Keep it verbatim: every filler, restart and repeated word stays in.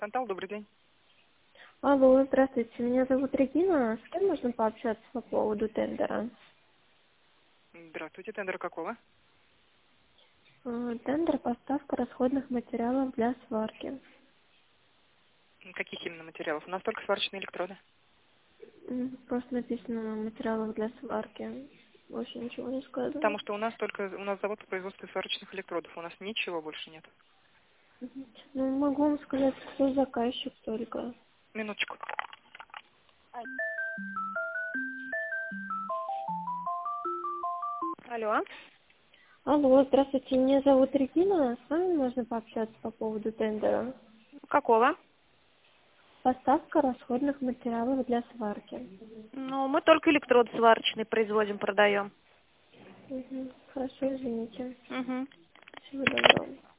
Тантал, добрый день. Алло, здравствуйте, меня зовут Регина. С кем можно пообщаться по поводу тендера? Здравствуйте, тендер какого? Э, Тендер поставка расходных материалов для сварки. Каких именно материалов? У нас только сварочные электроды. М, Просто написано материалов для сварки. Больше ничего не сказано. Потому что у нас только у нас завод по производству сварочных электродов. У нас ничего больше нет. Мгм. Ну, могу вам сказать, кто заказчик только. Минуточку. Алло. Алло, здравствуйте, меня зовут Регина. С вами можно пообщаться по поводу тендера? Какого? Поставка расходных материалов для сварки. Ну, мы только электрод сварочный производим, продаем. Мгм. Хорошо, извините. Угу. Всего доброго.